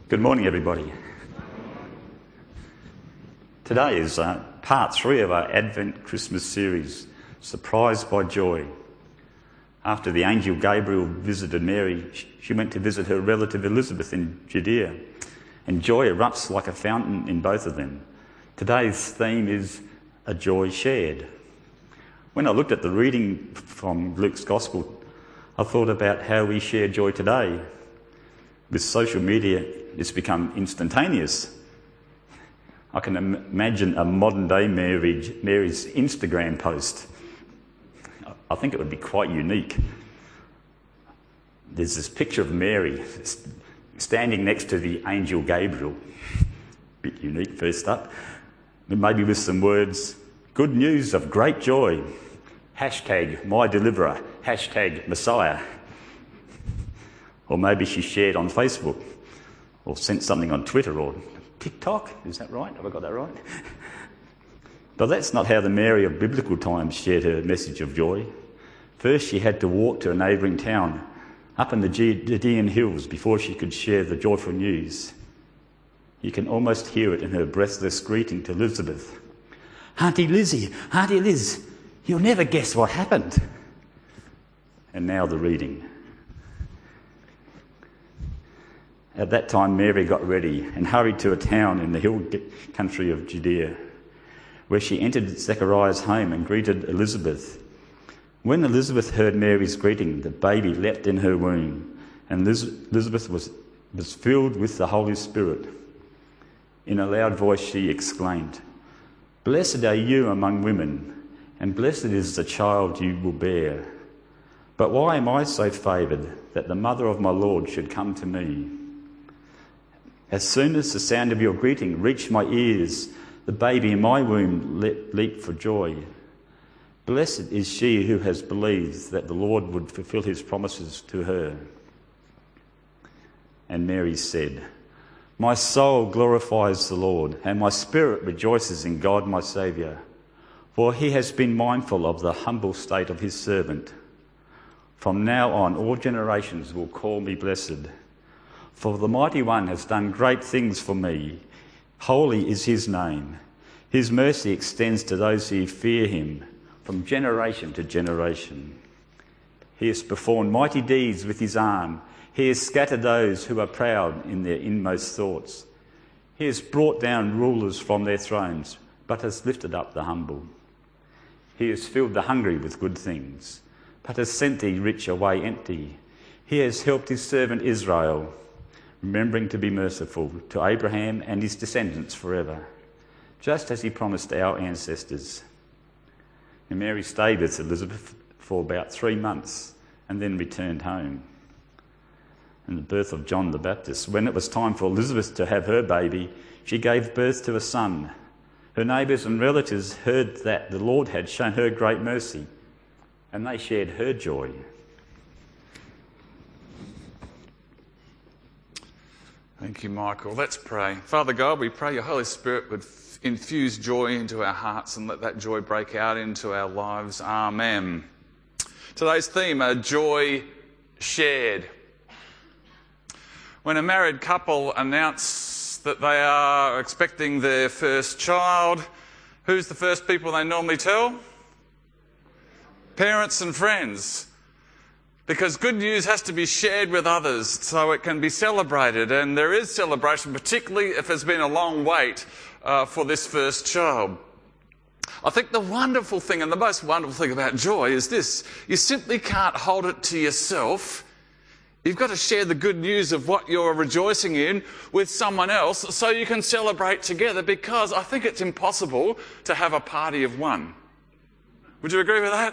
Good morning, everybody. Today is part 3 of our Advent Christmas series, Surprised by Joy. After the angel Gabriel visited Mary, she went to visit her relative Elizabeth in Judea, and joy erupts like a fountain in both of them. Today's theme is a joy shared. When I looked at the reading from Luke's Gospel, I thought about how we share joy today. With social media, it's become instantaneous. I can imagine a modern-day Mary's Instagram post. I think it would be quite unique. There's this picture of Mary standing next to the angel Gabriel. Bit unique, first up. Maybe with some words, good news of great joy. Hashtag my deliverer. Hashtag Messiah. Or maybe she shared on Facebook or sent something on Twitter or TikTok. Is that right? Have I got that right? But that's not how the Mary of biblical times shared her message of joy. First, she had to walk to a neighbouring town up in the Judean hills before she could share the joyful news. You can almost hear it in her breathless greeting to Elizabeth. Auntie Lizzie, Auntie Liz, you'll never guess what happened. And now the reading. At that time, Mary got ready and hurried to a town in the hill country of Judea, where she entered Zechariah's home and greeted Elizabeth. When Elizabeth heard Mary's greeting, the baby leapt in her womb, and Elizabeth was filled with the Holy Spirit. In a loud voice she exclaimed, "Blessed are you among women, and blessed is the child you will bear. But why am I so favoured that the mother of my Lord should come to me? As soon as the sound of your greeting reached my ears, the baby in my womb leaped for joy. Blessed is she who has believed that the Lord would fulfil his promises to her." And Mary said, "My soul glorifies the Lord, and my spirit rejoices in God my Saviour, for he has been mindful of the humble state of his servant. From now on all generations will call me blessed. For the Mighty One has done great things for me. Holy is his name. His mercy extends to those who fear him from generation to generation. He has performed mighty deeds with his arm. He has scattered those who are proud in their inmost thoughts. He has brought down rulers from their thrones, but has lifted up the humble. He has filled the hungry with good things, but has sent the rich away empty. He has helped his servant Israel, remembering to be merciful to Abraham and his descendants forever, just as he promised our ancestors." And Mary stayed with Elizabeth for about 3 months and then returned home. And the birth of John the Baptist. When it was time for Elizabeth to have her baby, she gave birth to a son. Her neighbours and relatives heard that the Lord had shown her great mercy, and they shared her joy. Thank you, Michael. Let's pray. Father God, we pray your Holy Spirit would infuse joy into our hearts and let that joy break out into our lives. Amen. Today's theme, a joy shared. When a married couple announce that they are expecting their first child, who's the first people they normally tell? Parents and friends. Because good news has to be shared with others so it can be celebrated. And there is celebration, particularly if there's been a long wait for this first child. I think the wonderful thing and the most wonderful thing about joy is this. You simply can't hold it to yourself. You've got to share the good news of what you're rejoicing in with someone else so you can celebrate together, because I think it's impossible to have a party of one. Would you agree with that?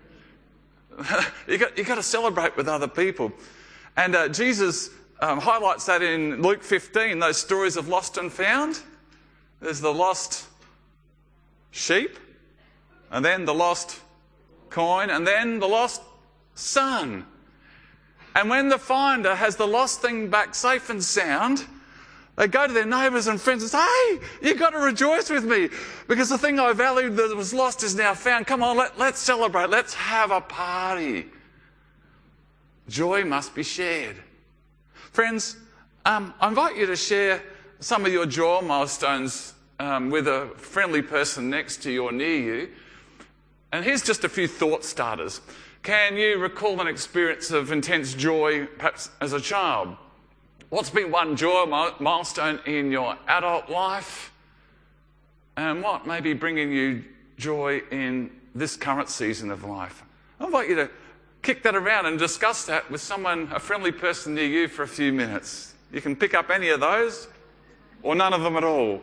You've got to celebrate with other people. And Jesus highlights that in Luke 15, those stories of lost and found. There's the lost sheep, and then the lost coin, and then the lost son. And when the finder has the lost thing back safe and sound, they go to their neighbours and friends and say, "Hey, you've got to rejoice with me because the thing I valued that was lost is now found. Come on, let's celebrate. Let's have a party." Joy must be shared. Friends, I invite you to share some of your joy milestones with a friendly person next to you or near you. And here's just a few thought starters. Can you recall an experience of intense joy, perhaps as a child? What's been one joy milestone in your adult life? And what may be bringing you joy in this current season of life? I invite you to kick that around and discuss that with someone, a friendly person near you, for a few minutes. You can pick up any of those or none of them at all.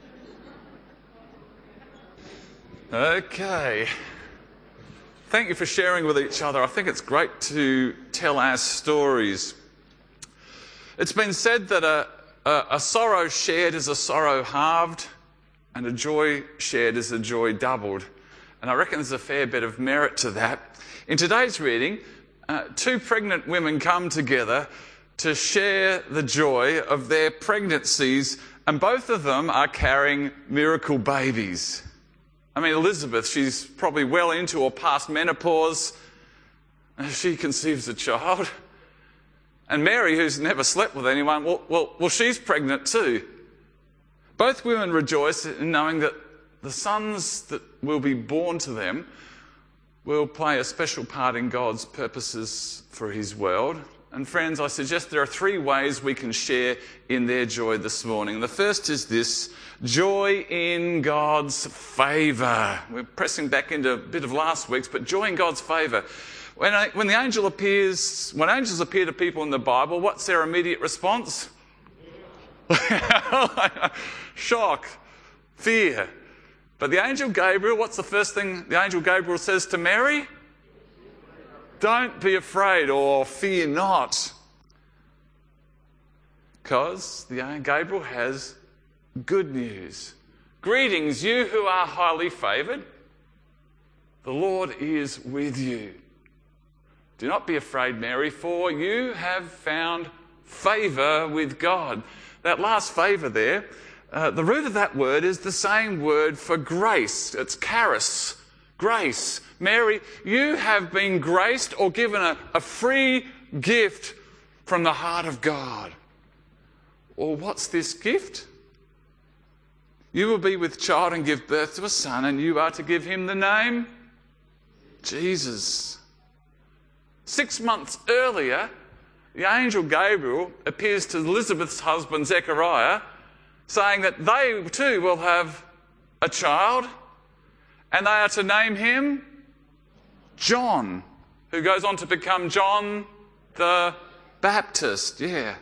Okay. Thank you for sharing with each other. I think it's great to tell our stories. It's been said that a sorrow shared is a sorrow halved, and a joy shared is a joy doubled. And I reckon there's a fair bit of merit to that. In today's reading, two pregnant women come together to share the joy of their pregnancies, and both of them are carrying miracle babies. I mean, Elizabeth, she's probably well into or past menopause. She conceives a child. And Mary, who's never slept with anyone, well, she's pregnant too. Both women rejoice in knowing that the sons that will be born to them will play a special part in God's purposes for his world. And friends, I suggest there are three ways we can share in their joy this morning. The first is this: joy in God's favour. We're pressing back into a bit of last week's, but joy in God's favour. When angels appear to people in the Bible, what's their immediate response? Shock, fear. But the angel Gabriel, what's the first thing the angel Gabriel says to Mary? Don't be afraid, or fear not. Because the angel Gabriel has good news. Greetings, you who are highly favoured. The Lord is with you. Do not be afraid, Mary, for you have found favour with God. That last favour there, the root of that word is the same word for grace. It's charis, grace. Mary, you have been graced or given a free gift from the heart of God. Well, what's this gift? You will be with child and give birth to a son, and you are to give him the name Jesus. 6 months earlier, the angel Gabriel appears to Elizabeth's husband Zechariah, saying that they too will have a child, and they are to name him John, who goes on to become John the Baptist. The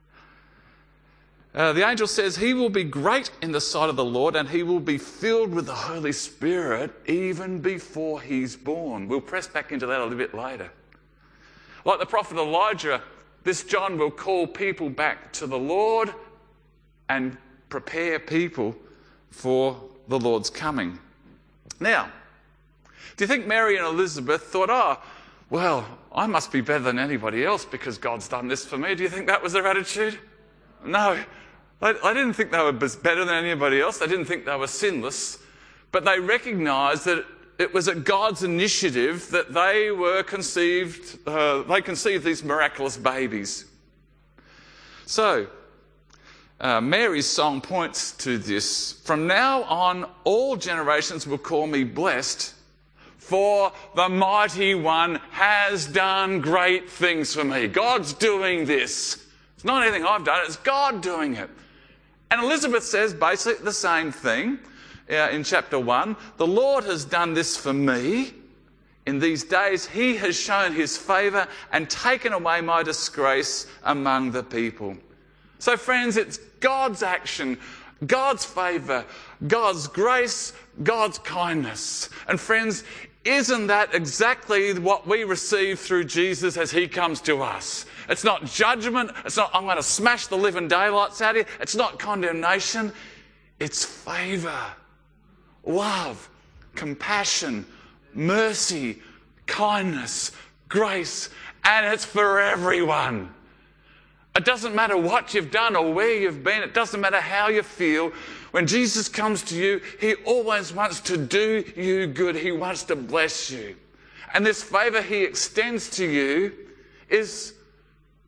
angel says he will be great in the sight of the Lord, and he will be filled with the Holy Spirit even before he's born. We'll press back into that a little bit later. Like the prophet Elijah, this John will call people back to the Lord and prepare people for the Lord's coming. Now, do you think Mary and Elizabeth thought, well, I must be better than anybody else because God's done this for me? Do you think that was their attitude? No. I didn't think they were better than anybody else. They didn't think they were sinless. But they recognised that it was at God's initiative that they conceived these miraculous babies. So, Mary's song points to this. From now on, all generations will call me blessed, for the Mighty One has done great things for me. God's doing this. It's not anything I've done, it's God doing it. And Elizabeth says basically the same thing in chapter 1. The Lord has done this for me. In these days, he has shown his favour and taken away my disgrace among the people. So friends, it's God's action, God's favour, God's grace, God's kindness. And friends, isn't that exactly what we receive through Jesus as he comes to us? It's not judgment. It's not, I'm going to smash the living daylights out of you. It's not condemnation. It's favour, love, compassion, mercy, kindness, grace, and it's for everyone. It doesn't matter what you've done or where you've been. It doesn't matter how you feel. When Jesus comes to you, he always wants to do you good. He wants to bless you. And this favour he extends to you is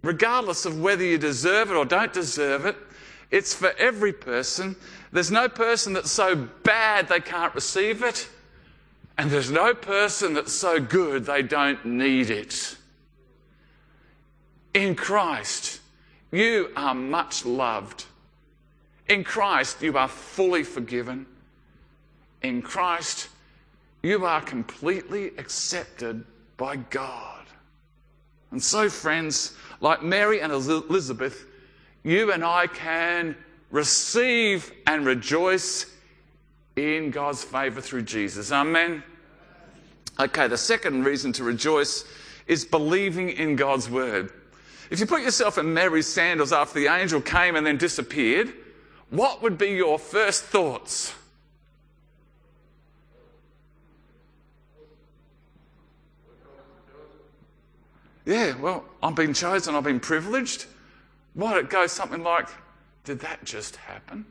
regardless of whether you deserve it or don't deserve it. It's for every person. There's no person that's so bad they can't receive it, and there's no person that's so good they don't need it. In Christ, you are much loved. In Christ, you are fully forgiven. In Christ, you are completely accepted by God. And so, friends, like Mary and Elizabeth, you and I can receive and rejoice in God's favour through Jesus. Amen? Okay, the second reason to rejoice is believing in God's word. If you put yourself in Mary's sandals after the angel came and then disappeared, what would be your first thoughts? Yeah, well, I've been chosen, I've been privileged. Might it go something like, did that just happen?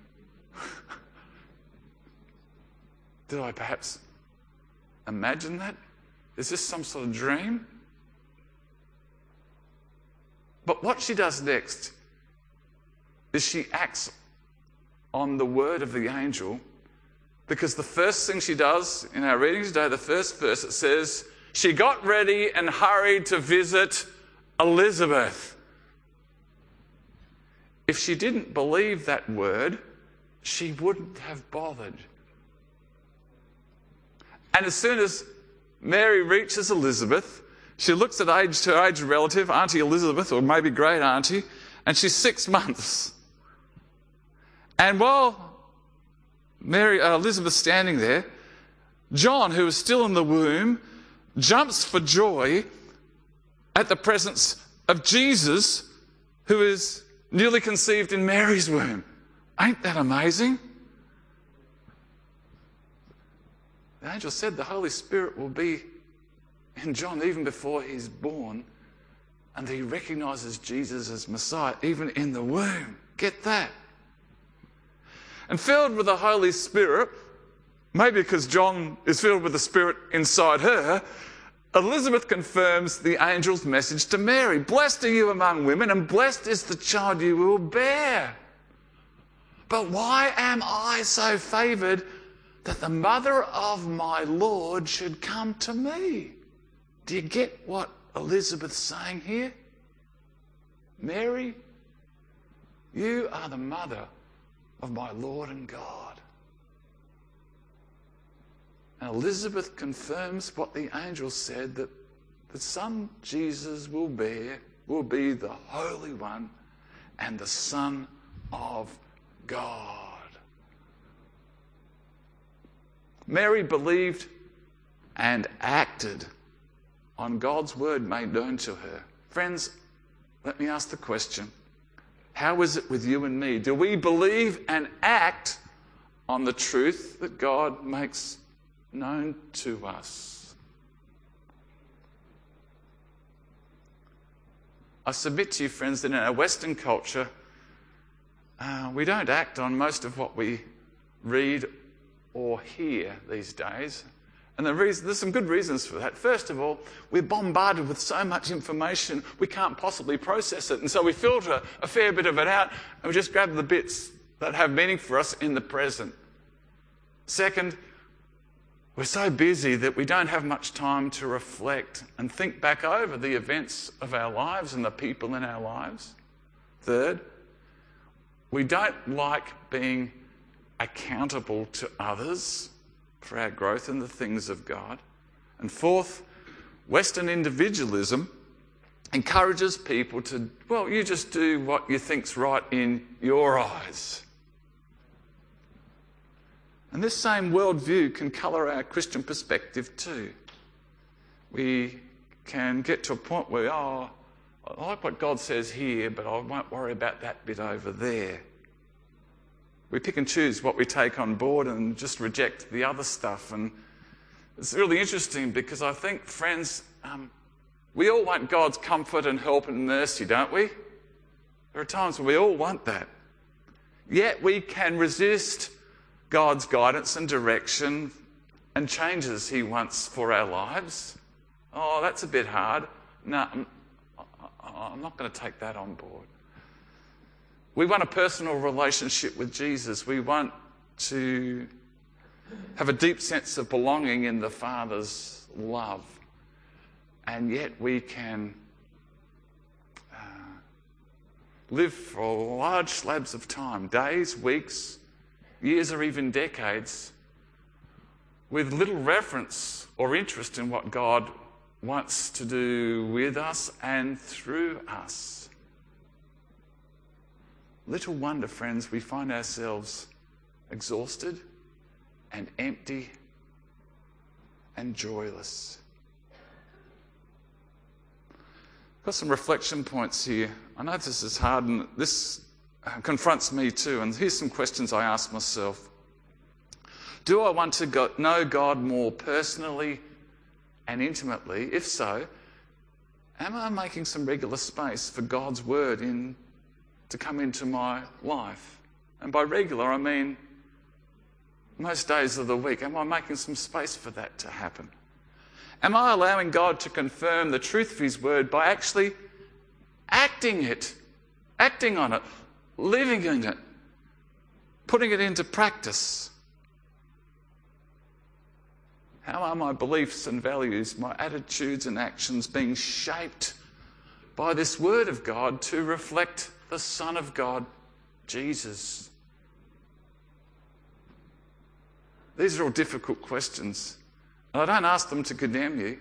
Did I perhaps imagine that? Is this some sort of dream? But what she does next is she acts on the word of the angel, because the first thing she does in our reading today, the first verse, it says, she got ready and hurried to visit Elizabeth. If she didn't believe that word, she wouldn't have bothered. And as soon as Mary reaches Elizabeth, she looks at her aged relative, Auntie Elizabeth, or maybe great auntie, and she's 6 months. And while Elizabeth's standing there, John, who is still in the womb, jumps for joy at the presence of Jesus, who is newly conceived in Mary's womb. Ain't that amazing? The angel said the Holy Spirit will be in John even before he's born, and he recognises Jesus as Messiah even in the womb. Get that? And filled with the Holy Spirit, maybe because John is filled with the Spirit inside her, Elizabeth confirms the angel's message to Mary. Blessed are you among women, and blessed is the child you will bear. But why am I so favoured that the mother of my Lord should come to me? Do you get what Elizabeth's saying here? Mary, you are the mother of my Lord and God. And Elizabeth confirms what the angel said, that the son Jesus will bear will be the Holy One and the Son of God. Mary believed and acted on God's word made known to her. Friends, let me ask the question, how is it with you and me? Do we believe and act on the truth that God makes known to us? I submit to you, friends, that in our Western culture, we don't act on most of what we read or hear these days. And there's some good reasons for that. First of all, we're bombarded with so much information, we can't possibly process it. And so we filter a fair bit of it out, and we just grab the bits that have meaning for us in the present. Second, we're so busy that we don't have much time to reflect and think back over the events of our lives and the people in our lives. Third, we don't like being accountable to others for our growth in the things of God. And fourth, Western individualism encourages people to, well, you just do what you think's right in your eyes. And this same worldview can colour our Christian perspective too. We can get to a point where, I like what God says here, but I won't worry about that bit over there. We pick and choose what we take on board and just reject the other stuff. And it's really interesting because I think, friends, we all want God's comfort and help and mercy, don't we? There are times when we all want that. Yet we can resist God's guidance and direction and changes he wants for our lives. Oh, that's a bit hard. No, I'm not going to take that on board. We want a personal relationship with Jesus. We want to have a deep sense of belonging in the Father's love. And yet we can live for large slabs of time, days, weeks, years, or even decades, with little reference or interest in what God wants to do with us and through us. Little wonder, friends, we find ourselves exhausted and empty and joyless. I've got some reflection points here. I know this is hard and this confronts me too. And here's some questions I ask myself. Do I want to know God more personally and intimately? If so, am I making some regular space for God's word to come into my life? And by regular, I mean most days of the week. Am I making some space for that to happen? Am I allowing God to confirm the truth of his word by actually acting on it, living in it, putting it into practice? How are my beliefs and values, my attitudes and actions being shaped by this word of God to reflect the Son of God, Jesus? These are all difficult questions. And I don't ask them to condemn you.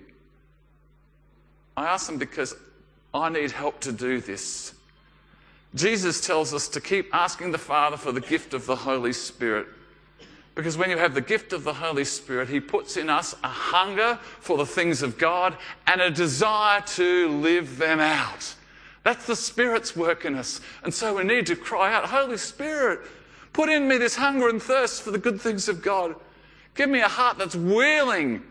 I ask them because I need help to do this. Jesus tells us to keep asking the Father for the gift of the Holy Spirit. Because when you have the gift of the Holy Spirit, he puts in us a hunger for the things of God and a desire to live them out. That's the Spirit's work in us. And so we need to cry out, Holy Spirit, put in me this hunger and thirst for the good things of God. Give me a heart that's willing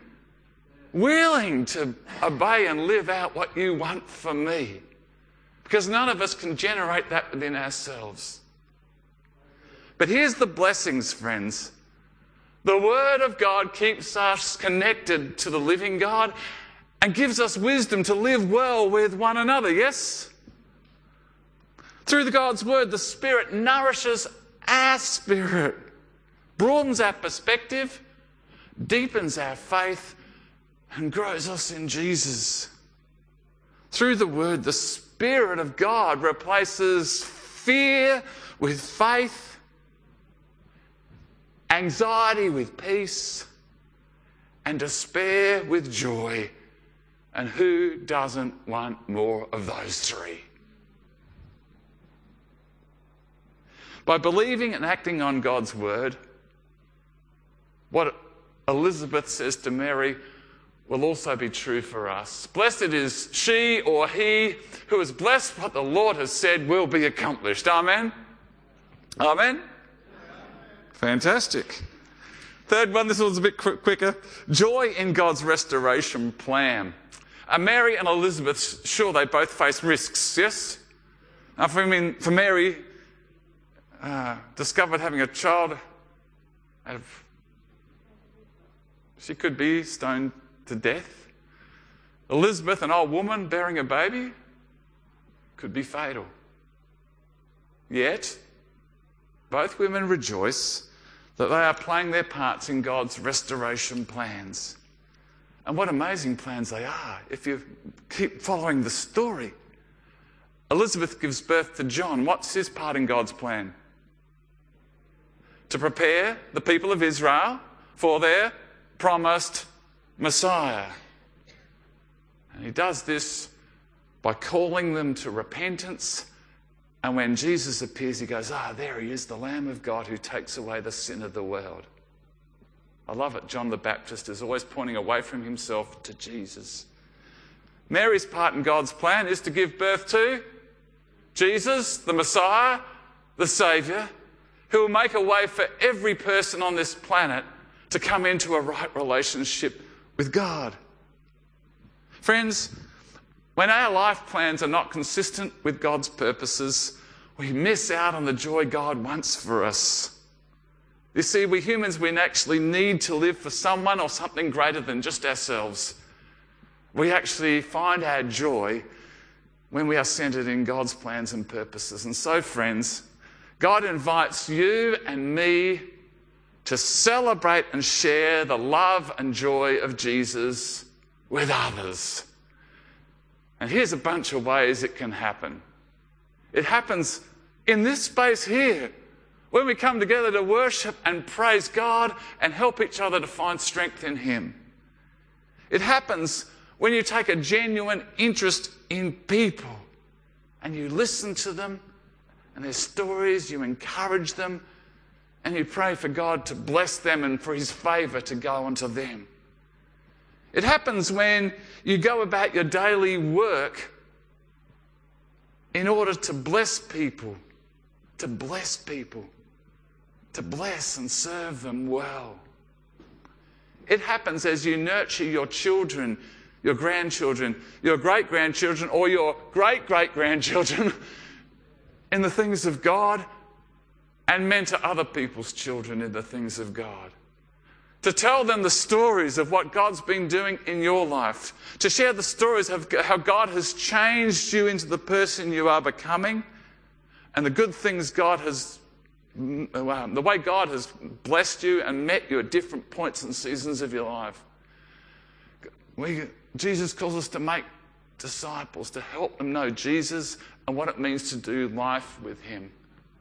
to obey and live out what you want for me. Because none of us can generate that within ourselves. But here's the blessings, friends. The Word of God keeps us connected to the living God and gives us wisdom to live well with one another, yes? Through God's Word, the Spirit nourishes our spirit, broadens our perspective, deepens our faith, and grows us in Jesus. Through the Word, the Spirit of God replaces fear with faith, anxiety with peace, and despair with joy. And who doesn't want more of those three? By believing and acting on God's Word, what Elizabeth says to Mary will also be true for us. Blessed is she or he who is blessed what the Lord has said will be accomplished. Amen? Amen? Fantastic. Third one, this one's a bit quicker. Joy in God's restoration plan. Mary and Elizabeth, sure, they both face risks, yes? For Mary, discovered having a child, she could be stoned to death. Elizabeth, an old woman bearing a baby, could be fatal. Yet, both women rejoice that they are playing their parts in God's restoration plans. And what amazing plans they are if you keep following the story. Elizabeth gives birth to John. What's his part in God's plan? To prepare the people of Israel for their promised Messiah. And he does this by calling them to repentance. And when Jesus appears, he goes, there he is, the Lamb of God who takes away the sin of the world. I love it. John the Baptist is always pointing away from himself to Jesus. Mary's part in God's plan is to give birth to Jesus, the Messiah, the Saviour, who will make a way for every person on this planet to come into a right relationship with God. Friends, when our life plans are not consistent with God's purposes, we miss out on the joy God wants for us. You see, we humans, we actually need to live for someone or something greater than just ourselves. We actually find our joy when we are centered in God's plans and purposes. And so, friends, God invites you and me to celebrate and share the love and joy of Jesus with others. And here's a bunch of ways it can happen. It happens in this space here, when we come together to worship and praise God and help each other to find strength in Him. It happens when you take a genuine interest in people and you listen to them and their stories, you encourage them, and you pray for God to bless them and for His favour to go onto them. It happens when you go about your daily work in order to bless people, to bless and serve them well. It happens as you nurture your children, your grandchildren, your great-grandchildren, or your great-great-grandchildren in the things of God, and mentor other people's children in the things of God. To tell them the stories of what God's been doing in your life. To share the stories of how God has changed you into the person you are becoming, and the good things the way God has blessed you and met you at different points and seasons of your life. Jesus calls us to make disciples, to help them know Jesus and what it means to do life with Him.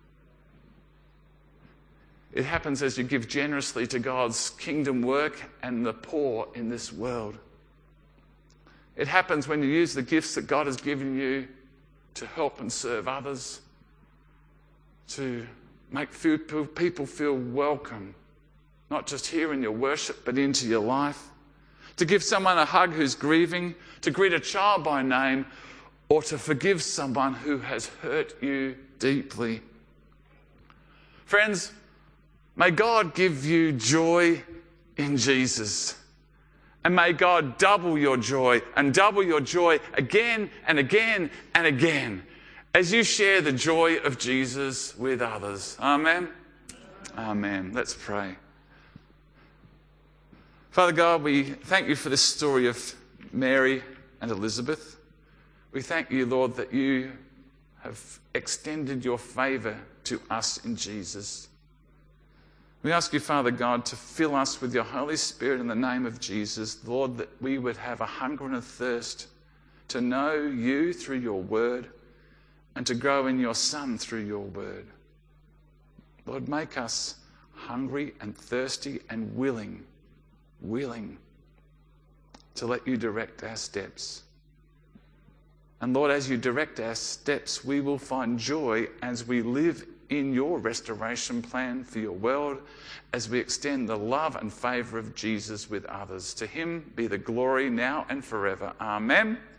It happens as you give generously to God's kingdom work and the poor in this world. It happens when you use the gifts that God has given you to help and serve others, to make people feel welcome, not just here in your worship, but into your life, to give someone a hug who's grieving, to greet a child by name, or to forgive someone who has hurt you deeply. Friends, may God give you joy in Jesus. And may God double your joy and double your joy again and again and again as you share the joy of Jesus with others. Amen? Amen. Let's pray. Father God, we thank you for this story of Mary and Elizabeth. We thank you, Lord, that you have extended your favour to us in Jesus. We ask you, Father God, to fill us with your Holy Spirit in the name of Jesus, Lord, that we would have a hunger and a thirst to know you through your word and to grow in your Son through your word. Lord, make us hungry and thirsty and willing to let you direct our steps. And Lord, as you direct our steps, we will find joy as we live in your restoration plan for your world, as we extend the love and favour of Jesus with others. To him be the glory now and forever. Amen.